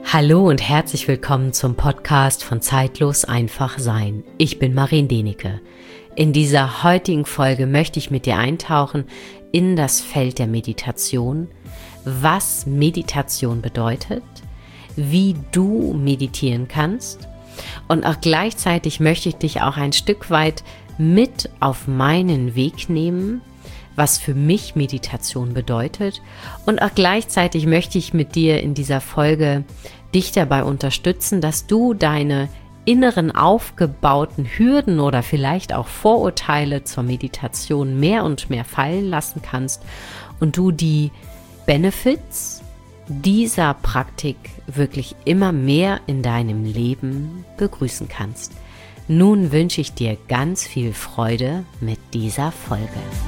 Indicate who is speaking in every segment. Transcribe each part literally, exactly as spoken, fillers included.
Speaker 1: Hallo und herzlich willkommen zum Podcast von Zeitlos einfach sein. Ich bin Marien Denecke. In dieser heutigen Folge möchte ich mit dir eintauchen in das Feld der Meditation, was Meditation bedeutet, wie du meditieren kannst und auch gleichzeitig möchte ich dich auch ein Stück weit mit auf meinen Weg nehmen, was für mich Meditation bedeutet, und auch gleichzeitig möchte ich mit dir in dieser Folge dich dabei unterstützen, dass du deine inneren aufgebauten Hürden oder vielleicht auch Vorurteile zur Meditation mehr und mehr fallen lassen kannst und du die Benefits dieser Praktik wirklich immer mehr in deinem Leben begrüßen kannst. Nun wünsche ich dir ganz viel Freude mit dieser Folge.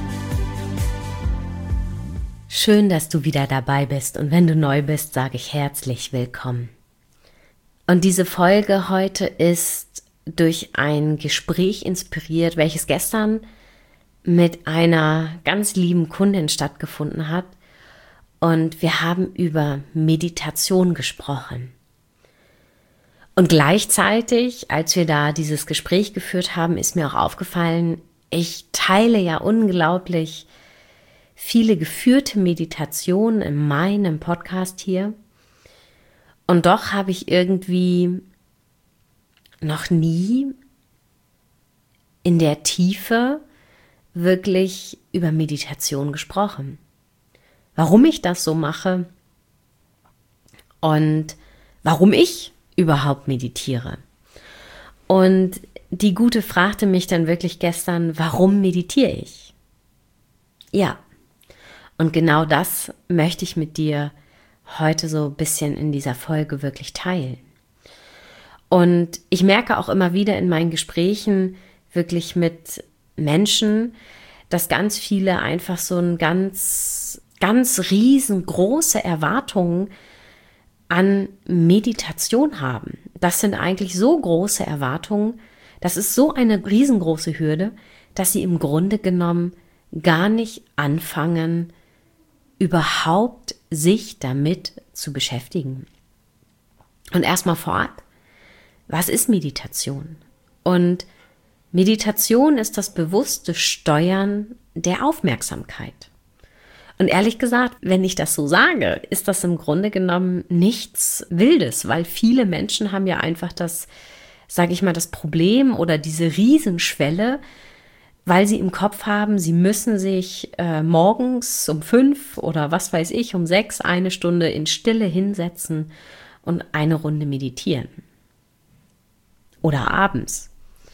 Speaker 1: Schön, dass du wieder dabei bist, und wenn du neu bist, sage ich herzlich willkommen. Und diese Folge heute ist durch ein Gespräch inspiriert, welches gestern mit einer ganz lieben Kundin stattgefunden hat, und wir haben über Meditation gesprochen. Und gleichzeitig, als wir da dieses Gespräch geführt haben, ist mir auch aufgefallen, ich teile ja unglaublich viele geführte Meditationen in meinem Podcast hier, und doch habe ich irgendwie noch nie in der Tiefe wirklich über Meditation gesprochen. Warum ich das so mache und warum ich überhaupt meditiere. Und die Gute fragte mich dann wirklich gestern, warum meditiere ich? Ja. Und genau das möchte ich mit dir heute so ein bisschen in dieser Folge wirklich teilen. Und ich merke auch immer wieder in meinen Gesprächen wirklich mit Menschen, dass ganz viele einfach so ein ganz, ganz riesengroße Erwartungen an Meditation haben. Das sind eigentlich so große Erwartungen, das ist so eine riesengroße Hürde, dass sie im Grunde genommen gar nicht anfangen, überhaupt sich damit zu beschäftigen. Und erstmal vorab, was ist Meditation? Und Meditation ist das bewusste Steuern der Aufmerksamkeit. Und ehrlich gesagt, wenn ich das so sage, ist das im Grunde genommen nichts Wildes, weil viele Menschen haben ja einfach das, sage ich mal, das Problem oder diese Riesenschwelle, weil sie im Kopf haben, sie müssen sich äh, morgens um fünf oder was weiß ich, um sechs eine Stunde in Stille hinsetzen und eine Runde meditieren. Oder abends.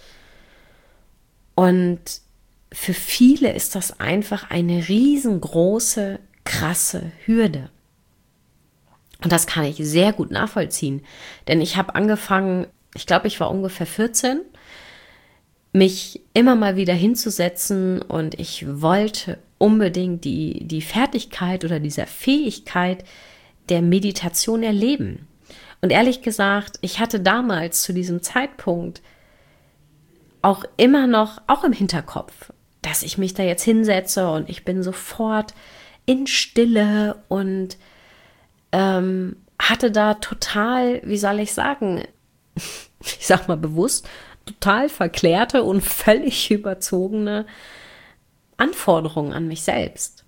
Speaker 1: Und für viele ist das einfach eine riesengroße, krasse Hürde. Und das kann ich sehr gut nachvollziehen. Denn ich habe angefangen, ich glaube, ich war ungefähr vierzehn, mich immer mal wieder hinzusetzen, und ich wollte unbedingt die, die Fertigkeit oder diese Fähigkeit der Meditation erleben. Und ehrlich gesagt, ich hatte damals zu diesem Zeitpunkt auch immer noch, auch im Hinterkopf, dass ich mich da jetzt hinsetze und ich bin sofort in Stille und ähm, hatte da total, wie soll ich sagen, ich sag mal bewusst, total verklärte und völlig überzogene Anforderungen an mich selbst.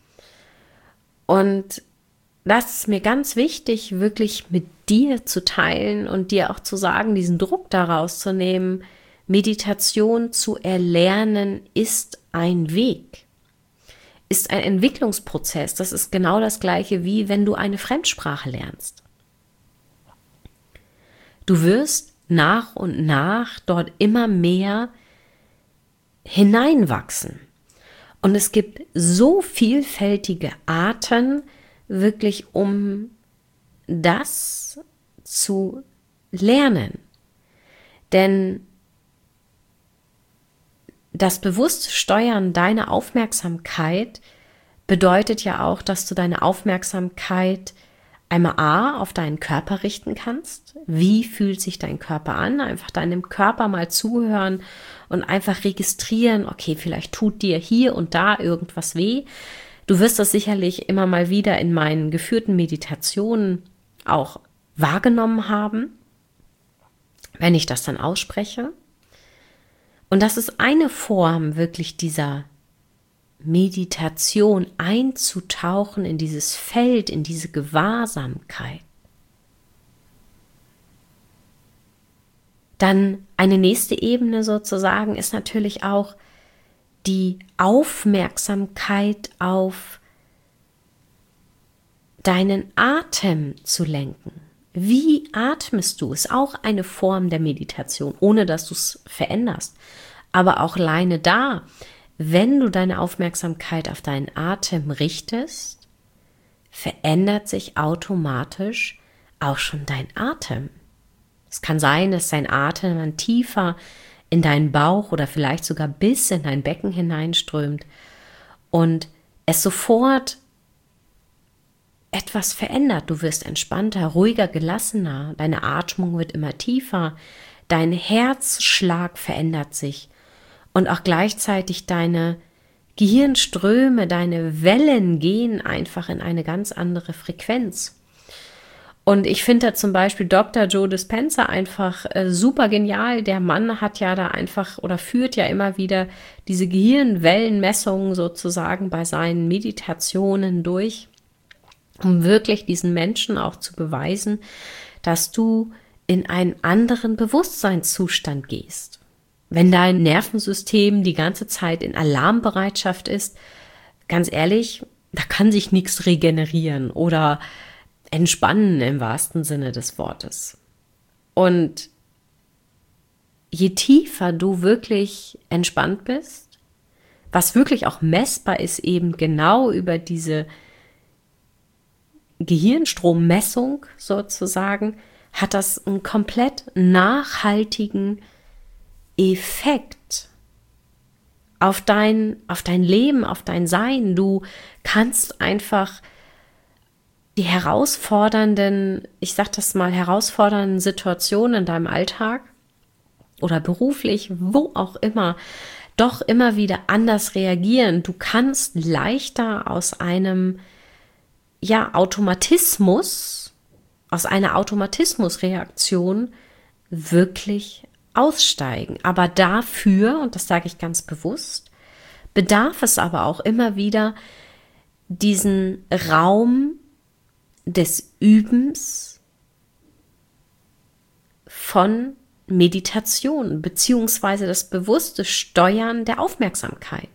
Speaker 1: Und das ist mir ganz wichtig, wirklich mit dir zu teilen und dir auch zu sagen, diesen Druck daraus zu nehmen. Meditation zu erlernen ist ein Weg, ist ein Entwicklungsprozess. Das ist genau das Gleiche, wie wenn du eine Fremdsprache lernst. Du wirst nach und nach dort immer mehr hineinwachsen. Und es gibt so vielfältige Arten, wirklich um das zu lernen. Denn das bewusste Steuern deiner Aufmerksamkeit bedeutet ja auch, dass du deine Aufmerksamkeit einmal A, auf deinen Körper richten kannst. Wie fühlt sich dein Körper an? Einfach deinem Körper mal zuhören und einfach registrieren, okay, vielleicht tut dir hier und da irgendwas weh. Du wirst das sicherlich immer mal wieder in meinen geführten Meditationen auch wahrgenommen haben, wenn ich das dann ausspreche. Und das ist eine Form wirklich dieser Meditation, einzutauchen in dieses Feld, in diese Gewahrsamkeit. Dann eine nächste Ebene sozusagen ist natürlich auch die Aufmerksamkeit auf deinen Atem zu lenken. Wie atmest du? Ist auch eine Form der Meditation, ohne dass du es veränderst. Aber auch alleine da, wenn du deine Aufmerksamkeit auf deinen Atem richtest, verändert sich automatisch auch schon dein Atem. Es kann sein, dass dein Atem dann tiefer in deinen Bauch oder vielleicht sogar bis in dein Becken hineinströmt und es sofort etwas verändert. Du wirst entspannter, ruhiger, gelassener, deine Atmung wird immer tiefer, dein Herzschlag verändert sich und auch gleichzeitig deine Gehirnströme, deine Wellen gehen einfach in eine ganz andere Frequenz. Und ich finde da zum Beispiel Doktor Joe Dispenza einfach äh, super genial. Der Mann hat ja da einfach oder führt ja immer wieder diese Gehirnwellenmessungen sozusagen bei seinen Meditationen durch, um wirklich diesen Menschen auch zu beweisen, dass du in einen anderen Bewusstseinszustand gehst. Wenn dein Nervensystem die ganze Zeit in Alarmbereitschaft ist, ganz ehrlich, da kann sich nichts regenerieren oder entspannen im wahrsten Sinne des Wortes. Und je tiefer du wirklich entspannt bist, was wirklich auch messbar ist, eben genau über diese Gehirnstrommessung sozusagen, hat das einen komplett nachhaltigen Effekt auf dein, auf dein Leben, auf dein Sein. Du kannst einfach die herausfordernden, ich sag das mal, herausfordernden Situationen in deinem Alltag oder beruflich, wo auch immer, doch immer wieder anders reagieren. Du kannst leichter aus einem, ja, Automatismus, aus einer Automatismusreaktion wirklich aussteigen. Aber dafür, und das sage ich ganz bewusst, bedarf es aber auch immer wieder diesen Raum des Übens von Meditation beziehungsweise das bewusste Steuern der Aufmerksamkeit.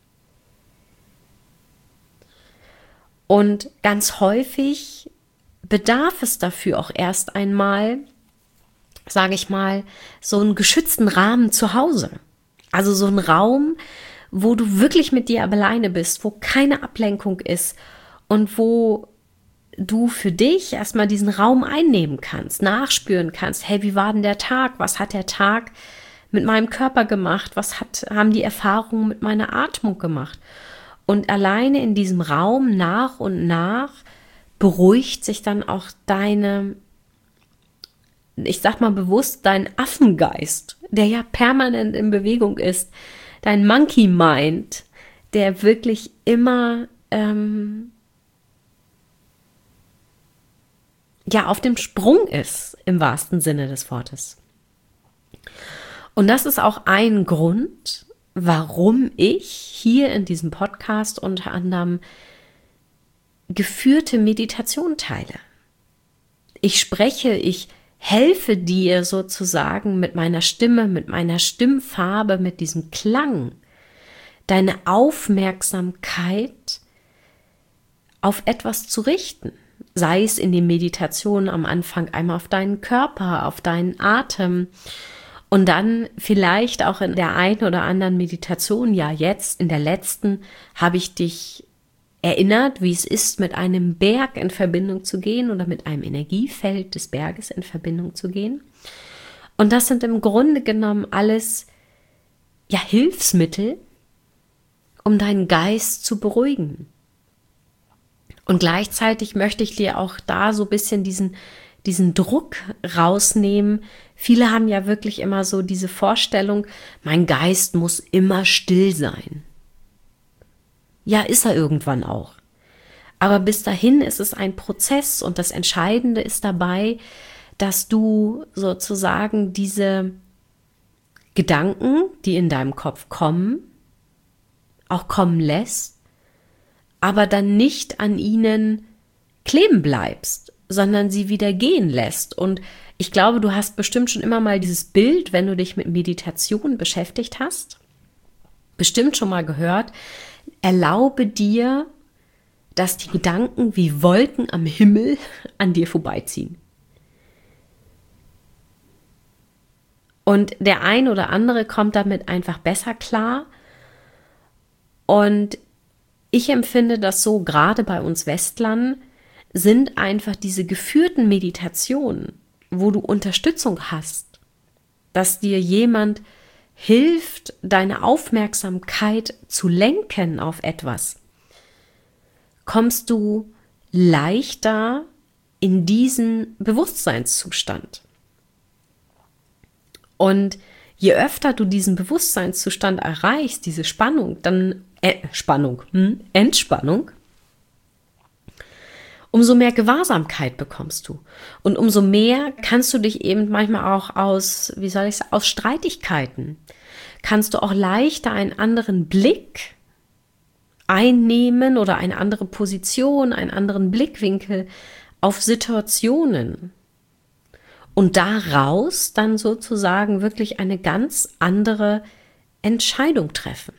Speaker 1: Und ganz häufig bedarf es dafür auch erst einmal, sage ich mal, so einen geschützten Rahmen zu Hause. Also so einen Raum, wo du wirklich mit dir alleine bist, wo keine Ablenkung ist und wo du für dich erstmal diesen Raum einnehmen kannst, nachspüren kannst, hey, wie war denn der Tag? Was hat der Tag mit meinem Körper gemacht? Was hat, haben die Erfahrungen mit meiner Atmung gemacht? Und alleine in diesem Raum nach und nach beruhigt sich dann auch deine, ich sag mal bewusst, dein Affengeist, der ja permanent in Bewegung ist, dein Monkey Mind, der wirklich immer ähm, ja auf dem Sprung ist, im wahrsten Sinne des Wortes. Und das ist auch ein Grund, warum ich hier in diesem Podcast unter anderem geführte Meditation teile. Ich spreche, ich helfe dir sozusagen mit meiner Stimme, mit meiner Stimmfarbe, mit diesem Klang, deine Aufmerksamkeit auf etwas zu richten. Sei es in den Meditationen am Anfang einmal auf deinen Körper, auf deinen Atem und dann vielleicht auch in der einen oder anderen Meditation, ja jetzt in der letzten, habe ich dich erinnert, wie es ist, mit einem Berg in Verbindung zu gehen oder mit einem Energiefeld des Berges in Verbindung zu gehen. Und das sind im Grunde genommen alles ja Hilfsmittel, um deinen Geist zu beruhigen. Und gleichzeitig möchte ich dir auch da so ein bisschen diesen, diesen Druck rausnehmen. Viele haben ja wirklich immer so diese Vorstellung, mein Geist muss immer still sein. Ja, ist er irgendwann auch. Aber bis dahin ist es ein Prozess und das Entscheidende ist dabei, dass du sozusagen diese Gedanken, die in deinem Kopf kommen, auch kommen lässt, aber dann nicht an ihnen kleben bleibst, sondern sie wieder gehen lässt. Und ich glaube, du hast bestimmt schon immer mal dieses Bild, wenn du dich mit Meditation beschäftigt hast, bestimmt schon mal gehört, erlaube dir, dass die Gedanken wie Wolken am Himmel an dir vorbeiziehen. Und der ein oder andere kommt damit einfach besser klar. Und ich empfinde das so, gerade bei uns Westlern, sind einfach diese geführten Meditationen, wo du Unterstützung hast, dass dir jemand hilft, deine Aufmerksamkeit zu lenken auf etwas, kommst du leichter in diesen Bewusstseinszustand. Und je öfter du diesen Bewusstseinszustand erreichst, diese Spannung, dann äh, Spannung, hm, Entspannung, umso mehr Gewahrsamkeit bekommst du. Und umso mehr kannst du dich eben manchmal auch aus, wie soll ich sagen, aus Streitigkeiten, kannst du auch leichter einen anderen Blick einnehmen oder eine andere Position, einen anderen Blickwinkel auf Situationen. Und daraus dann sozusagen wirklich eine ganz andere Entscheidung treffen.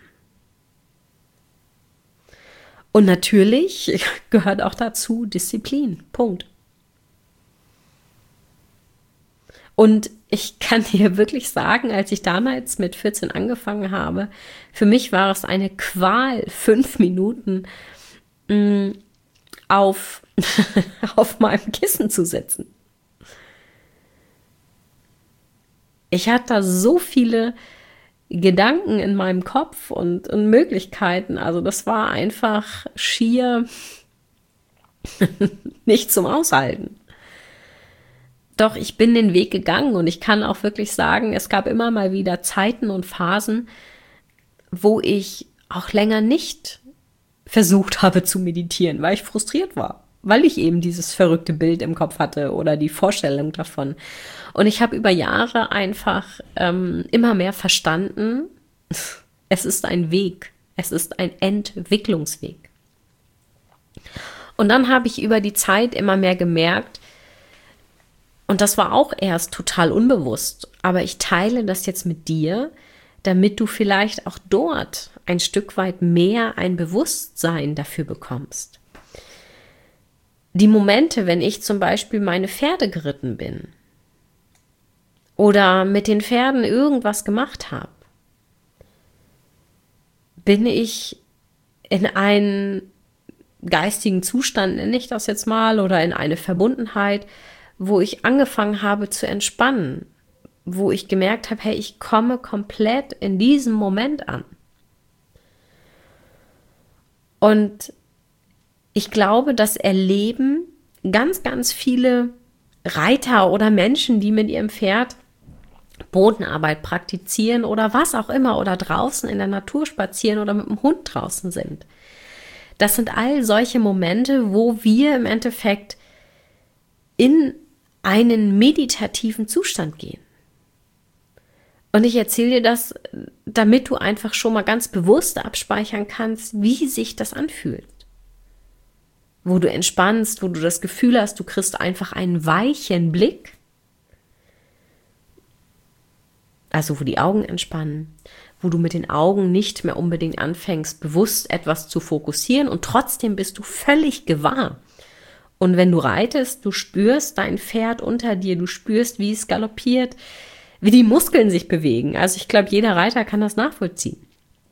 Speaker 1: Und natürlich gehört auch dazu Disziplin. Punkt. Und ich kann dir wirklich sagen, als ich damals mit vierzehn angefangen habe, für mich war es eine Qual, fünf Minuten mh, auf, auf meinem Kissen zu sitzen. Ich hatte da so viele Gedanken in meinem Kopf und, und Möglichkeiten. Also das war einfach schier nicht zum Aushalten. Doch ich bin den Weg gegangen und ich kann auch wirklich sagen, es gab immer mal wieder Zeiten und Phasen, wo ich auch länger nicht versucht habe zu meditieren, weil ich frustriert war, weil ich eben dieses verrückte Bild im Kopf hatte oder die Vorstellung davon. Und ich habe über Jahre einfach ähm, immer mehr verstanden, es ist ein Weg, es ist ein Entwicklungsweg. Und dann habe ich über die Zeit immer mehr gemerkt, und das war auch erst total unbewusst, aber ich teile das jetzt mit dir, damit du vielleicht auch dort ein Stück weit mehr ein Bewusstsein dafür bekommst. Die Momente, wenn ich zum Beispiel meine Pferde geritten bin oder mit den Pferden irgendwas gemacht habe, bin ich in einen geistigen Zustand, nenne ich das jetzt mal, oder in eine Verbundenheit, wo ich angefangen habe zu entspannen, wo ich gemerkt habe, hey, ich komme komplett in diesem Moment an. Und ich glaube, das erleben ganz, ganz viele Reiter oder Menschen, die mit ihrem Pferd Bodenarbeit praktizieren oder was auch immer oder draußen in der Natur spazieren oder mit dem Hund draußen sind. Das sind all solche Momente, wo wir im Endeffekt in einen meditativen Zustand gehen. Und ich erzähle dir das, damit du einfach schon mal ganz bewusst abspeichern kannst, wie sich das anfühlt. Wo du entspannst, wo du das Gefühl hast, du kriegst einfach einen weichen Blick. Also wo die Augen entspannen, wo du mit den Augen nicht mehr unbedingt anfängst, bewusst etwas zu fokussieren und trotzdem bist du völlig gewahr. Und wenn du reitest, du spürst dein Pferd unter dir, du spürst, wie es galoppiert, wie die Muskeln sich bewegen. Also ich glaube, jeder Reiter kann das nachvollziehen.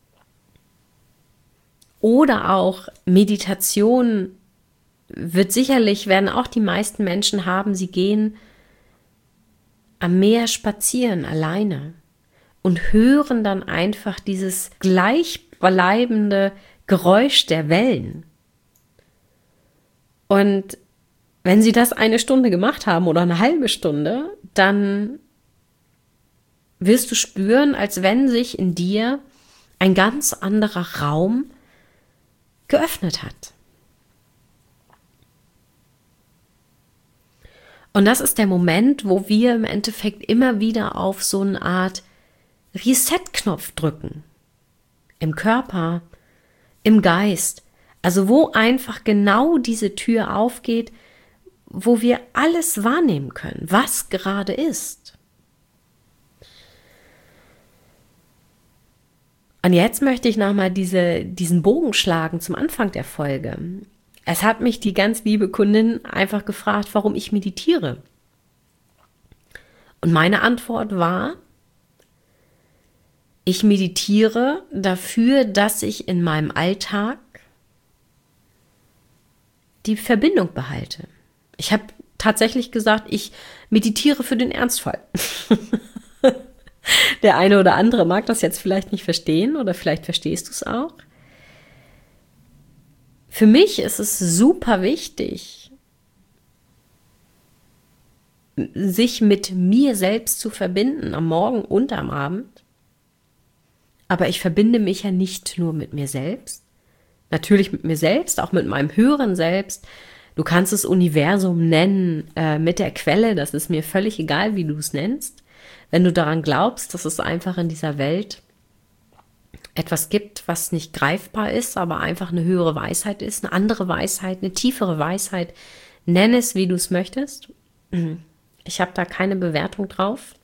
Speaker 1: Oder auch Meditation wird sicherlich, werden auch die meisten Menschen haben, sie gehen am Meer spazieren alleine und hören dann einfach dieses gleichbleibende Geräusch der Wellen. Und wenn sie das eine Stunde gemacht haben oder eine halbe Stunde, dann wirst du spüren, als wenn sich in dir ein ganz anderer Raum geöffnet hat. Und das ist der Moment, wo wir im Endeffekt immer wieder auf so eine Art Reset-Knopf drücken. Im Körper, im Geist. Also wo einfach genau diese Tür aufgeht, wo wir alles wahrnehmen können, was gerade ist. Und jetzt möchte ich nochmal diese, diesen Bogen schlagen zum Anfang der Folge. Es hat mich die ganz liebe Kundin einfach gefragt, warum ich meditiere. Und meine Antwort war, ich meditiere dafür, dass ich in meinem Alltag die Verbindung behalte. Ich habe tatsächlich gesagt, ich meditiere für den Ernstfall. Der eine oder andere mag das jetzt vielleicht nicht verstehen oder vielleicht verstehst du es auch. Für mich ist es super wichtig, sich mit mir selbst zu verbinden, am Morgen und am Abend. Aber ich verbinde mich ja nicht nur mit mir selbst, natürlich mit mir selbst, auch mit meinem höheren Selbst. Du kannst es Universum nennen, äh, mit der Quelle, das ist mir völlig egal, wie du es nennst. Wenn du daran glaubst, dass es einfach in dieser Welt etwas gibt, was nicht greifbar ist, aber einfach eine höhere Weisheit ist, eine andere Weisheit, eine tiefere Weisheit, nenn es, wie du es möchtest. Ich habe da keine Bewertung drauf.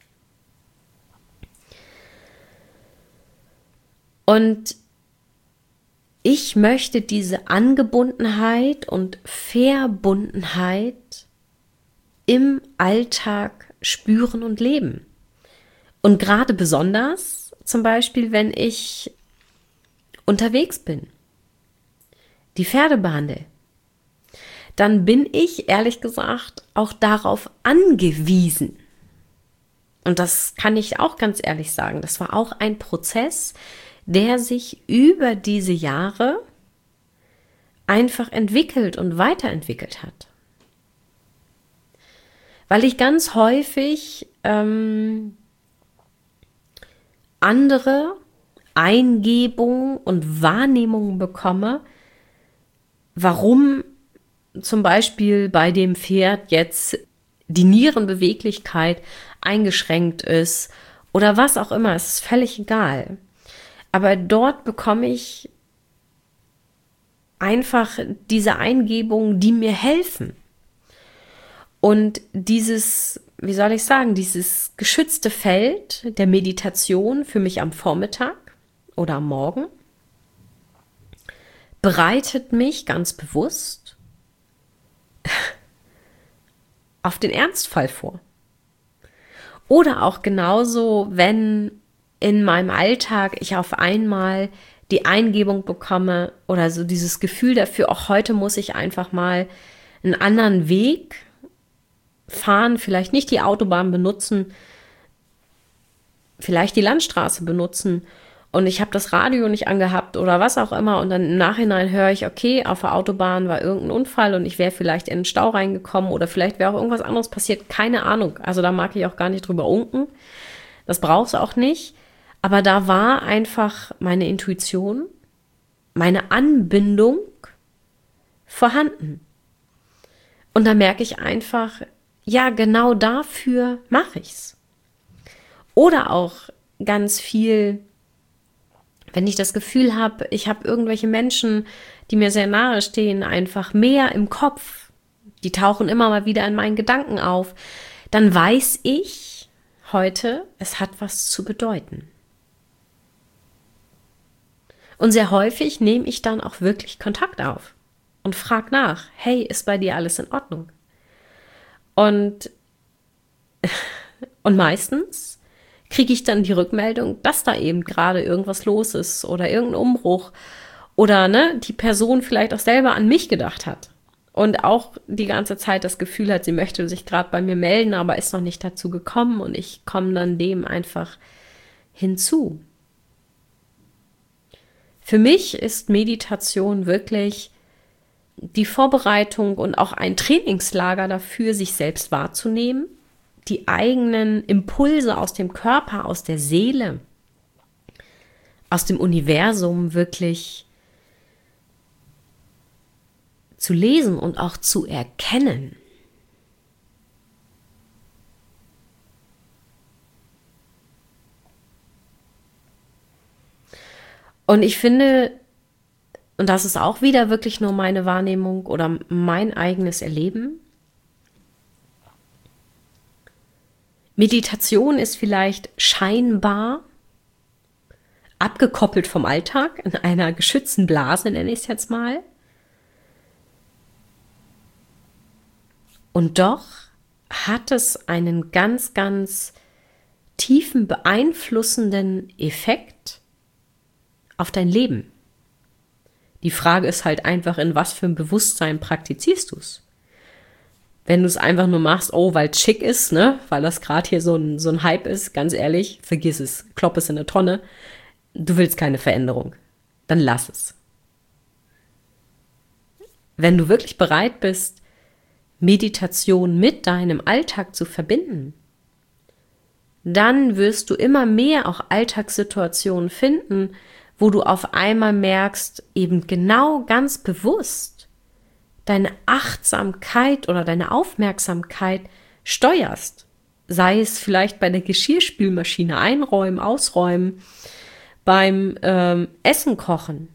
Speaker 1: Und ich möchte diese Angebundenheit und Verbundenheit im Alltag spüren und leben. Und gerade besonders, zum Beispiel, wenn ich unterwegs bin, die Pferde behandle, dann bin ich, ehrlich gesagt, auch darauf angewiesen. Und das kann ich auch ganz ehrlich sagen. Das war auch ein Prozess, der sich über diese Jahre einfach entwickelt und weiterentwickelt hat. Weil ich ganz häufig ähm, andere Eingebungen und Wahrnehmungen bekomme, warum zum Beispiel bei dem Pferd jetzt die Nierenbeweglichkeit eingeschränkt ist oder was auch immer, es ist völlig egal. Aber dort bekomme ich einfach diese Eingebungen, die mir helfen. Und dieses, wie soll ich sagen, dieses geschützte Feld der Meditation für mich am Vormittag oder am Morgen bereitet mich ganz bewusst auf den Ernstfall vor. Oder auch genauso, wenn in meinem Alltag ich auf einmal die Eingebung bekomme oder so dieses Gefühl dafür, auch heute muss ich einfach mal einen anderen Weg fahren, vielleicht nicht die Autobahn benutzen, vielleicht die Landstraße benutzen und ich habe das Radio nicht angehabt oder was auch immer und dann im Nachhinein höre ich, okay, auf der Autobahn war irgendein Unfall und ich wäre vielleicht in den Stau reingekommen oder vielleicht wäre auch irgendwas anderes passiert, keine Ahnung, also da mag ich auch gar nicht drüber unken, das brauchst du auch nicht, aber da war einfach meine Intuition, meine Anbindung vorhanden und da merke ich einfach, ja, genau dafür mache ich's. Oder auch ganz viel, wenn ich das Gefühl habe, ich habe irgendwelche Menschen, die mir sehr nahe stehen, einfach mehr im Kopf, die tauchen immer mal wieder in meinen Gedanken auf, dann weiß ich heute, es hat was zu bedeuten. Und sehr häufig nehme ich dann auch wirklich Kontakt auf und frage nach, hey, ist bei dir alles in Ordnung? Und, und meistens kriege ich dann die Rückmeldung, dass da eben gerade irgendwas los ist oder irgendein Umbruch oder ne, die Person vielleicht auch selber an mich gedacht hat und auch die ganze Zeit das Gefühl hat, sie möchte sich gerade bei mir melden, aber ist noch nicht dazu gekommen und ich komme dann dem einfach hinzu. Für mich ist Meditation wirklich die Vorbereitung und auch ein Trainingslager dafür, sich selbst wahrzunehmen, die eigenen Impulse aus dem Körper, aus der Seele, aus dem Universum wirklich zu lesen und auch zu erkennen. Und ich finde, und das ist auch wieder wirklich nur meine Wahrnehmung oder mein eigenes Erleben, Meditation ist vielleicht scheinbar abgekoppelt vom Alltag, in einer geschützten Blase, nenne ich es jetzt mal. Und doch hat es einen ganz, ganz tiefen, beeinflussenden Effekt auf dein Leben. Die Frage ist halt einfach, in was für ein Bewusstsein praktizierst du es? Wenn du es einfach nur machst, oh, weil es schick ist, ne, weil das gerade hier so ein, so ein Hype ist, ganz ehrlich, vergiss es, klopp es in eine Tonne. Du willst keine Veränderung, dann lass es. Wenn du wirklich bereit bist, Meditation mit deinem Alltag zu verbinden, dann wirst du immer mehr auch Alltagssituationen finden, wo du auf einmal merkst, eben genau ganz bewusst deine Achtsamkeit oder deine Aufmerksamkeit steuerst. Sei es vielleicht bei der Geschirrspülmaschine einräumen, ausräumen, beim ähm, Essen kochen,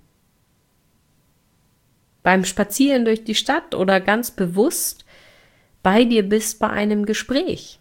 Speaker 1: beim Spazieren durch die Stadt oder ganz bewusst bei dir bist bei einem Gespräch.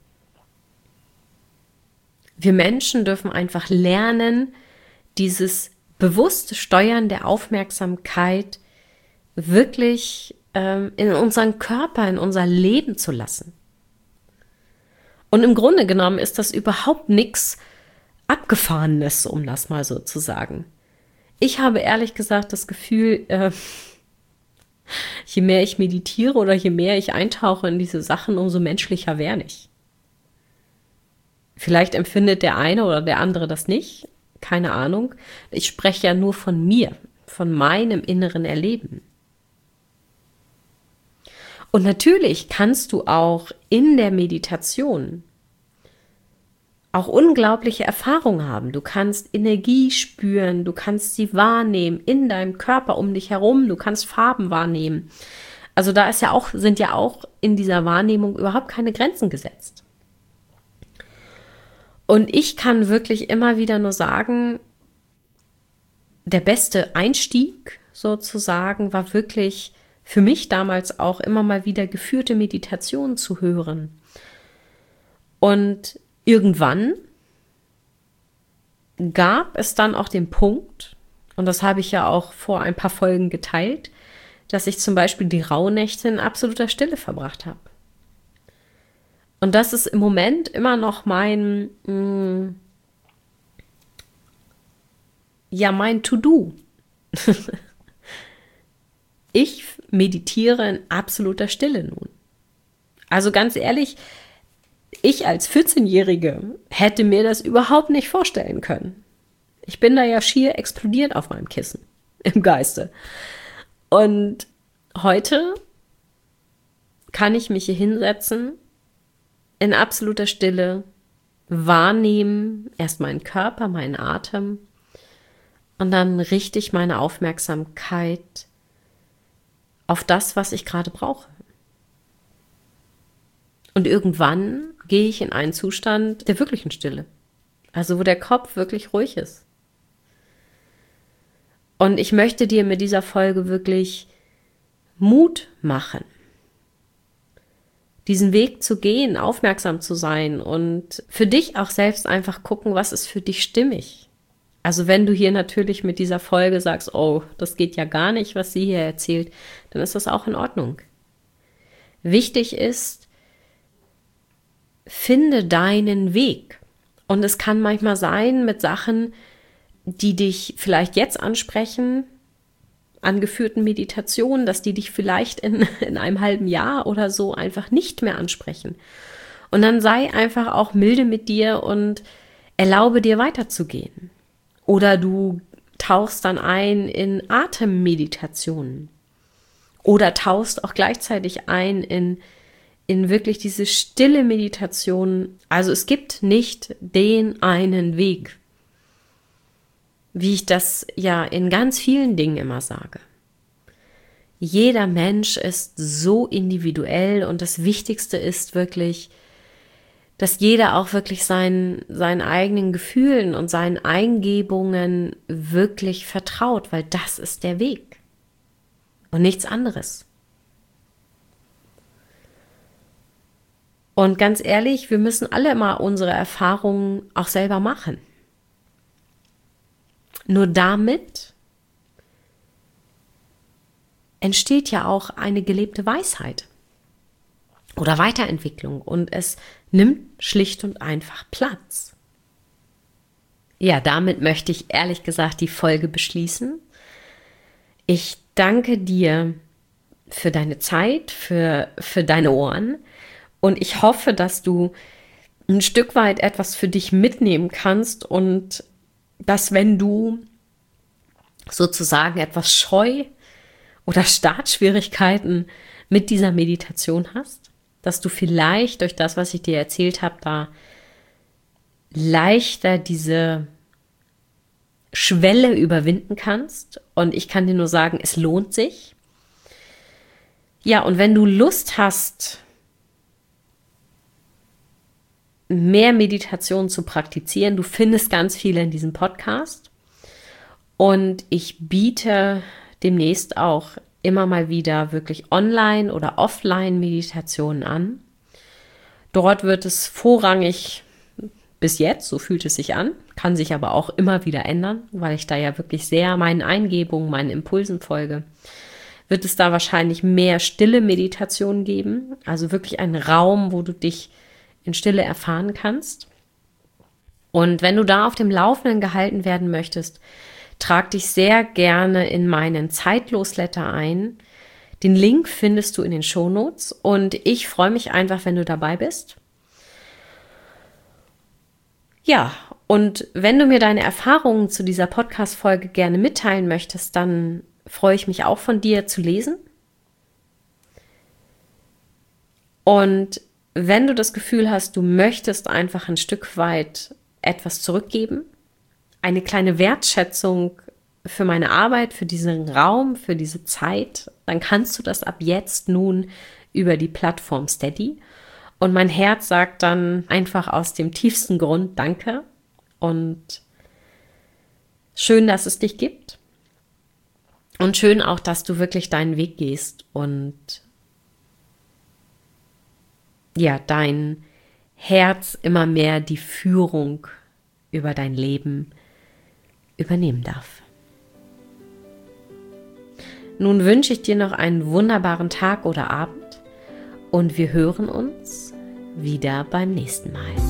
Speaker 1: Wir Menschen dürfen einfach lernen, dieses bewusste Steuern der Aufmerksamkeit wirklich ähm, in unseren Körper, in unser Leben zu lassen. Und im Grunde genommen ist das überhaupt nichts Abgefahrenes, um das mal so zu sagen. Ich habe ehrlich gesagt das Gefühl, äh, je mehr ich meditiere oder je mehr ich eintauche in diese Sachen, umso menschlicher werde ich. Vielleicht empfindet der eine oder der andere das nicht, keine Ahnung. Ich spreche ja nur von mir, von meinem inneren Erleben. Und natürlich kannst du auch in der Meditation auch unglaubliche Erfahrungen haben. Du kannst Energie spüren, du kannst sie wahrnehmen in deinem Körper um dich herum, du kannst Farben wahrnehmen. Also da ist ja auch, sind ja auch in dieser Wahrnehmung überhaupt keine Grenzen gesetzt. Und ich kann wirklich immer wieder nur sagen, der beste Einstieg sozusagen war wirklich für mich damals auch immer mal wieder geführte Meditationen zu hören. Und irgendwann gab es dann auch den Punkt, und das habe ich ja auch vor ein paar Folgen geteilt, dass ich zum Beispiel die Rauhnächte in absoluter Stille verbracht habe. Und das ist im Moment immer noch mein, mh, ja, mein To-Do. Ich meditiere in absoluter Stille nun. Also ganz ehrlich, ich als vierzehnjährige hätte mir das überhaupt nicht vorstellen können. Ich bin da ja schier explodiert auf meinem Kissen, im Geiste. Und heute kann ich mich hier hinsetzen, in absoluter Stille, wahrnehmen, erst meinen Körper, meinen Atem und dann richte ich meine Aufmerksamkeit auf das, was ich gerade brauche. Und irgendwann gehe ich in einen Zustand der wirklichen Stille. Also wo der Kopf wirklich ruhig ist. Und ich möchte dir mit dieser Folge wirklich Mut machen, diesen Weg zu gehen, aufmerksam zu sein und für dich auch selbst einfach gucken, was ist für dich stimmig. Also wenn du hier natürlich mit dieser Folge sagst, oh, das geht ja gar nicht, was sie hier erzählt, dann ist das auch in Ordnung. Wichtig ist, finde deinen Weg. Und es kann manchmal sein mit Sachen, die dich vielleicht jetzt ansprechen, angeführten Meditationen, dass die dich vielleicht in, in einem halben Jahr oder so einfach nicht mehr ansprechen. Und dann sei einfach auch milde mit dir und erlaube dir weiterzugehen. Oder du tauchst dann ein in Atemmeditationen. Oder tauchst auch gleichzeitig ein in, in wirklich diese stille Meditation. Also es gibt nicht den einen Weg, wie ich das ja in ganz vielen Dingen immer sage. Jeder Mensch ist so individuell und das Wichtigste ist wirklich, dass jeder auch wirklich seinen, seinen eigenen Gefühlen und seinen Eingebungen wirklich vertraut, weil das ist der Weg und nichts anderes. Und ganz ehrlich, wir müssen alle immer unsere Erfahrungen auch selber machen. Nur damit entsteht ja auch eine gelebte Weisheit oder Weiterentwicklung und es nimmt schlicht und einfach Platz. Ja, damit möchte ich ehrlich gesagt die Folge beschließen. Ich danke dir für deine Zeit, für, für deine Ohren und ich hoffe, dass du ein Stück weit etwas für dich mitnehmen kannst und dass, wenn du sozusagen etwas scheu oder Startschwierigkeiten mit dieser Meditation hast, dass du vielleicht durch das, was ich dir erzählt habe, da leichter diese Schwelle überwinden kannst. Und ich kann dir nur sagen, es lohnt sich. Ja, und wenn du Lust hast, mehr Meditation zu praktizieren, du findest ganz viele in diesem Podcast. Und ich biete demnächst auch immer mal wieder wirklich Online- oder Offline-Meditationen an. Dort wird es vorrangig bis jetzt, so fühlt es sich an, kann sich aber auch immer wieder ändern, weil ich da ja wirklich sehr meinen Eingebungen, meinen Impulsen folge, wird es da wahrscheinlich mehr stille Meditationen geben, also wirklich einen Raum, wo du dich in Stille erfahren kannst. Und wenn du da auf dem Laufenden gehalten werden möchtest, trag dich sehr gerne in meinen Zeitlos-Letter ein. Den Link findest du in den Shownotes und ich freue mich einfach, wenn du dabei bist. Ja, und wenn du mir deine Erfahrungen zu dieser Podcast-Folge gerne mitteilen möchtest, dann freue ich mich auch von dir zu lesen. Und wenn du das Gefühl hast, du möchtest einfach ein Stück weit etwas zurückgeben, eine kleine Wertschätzung für meine Arbeit, für diesen Raum, für diese Zeit, dann kannst du das ab jetzt nun über die Plattform Steady. Und mein Herz sagt dann einfach aus dem tiefsten Grund Danke und schön, dass es dich gibt und schön auch, dass du wirklich deinen Weg gehst und ja, dein Herz immer mehr die Führung über dein Leben übernehmen darf. Nun wünsche ich dir noch einen wunderbaren Tag oder Abend und wir hören uns wieder beim nächsten Mal.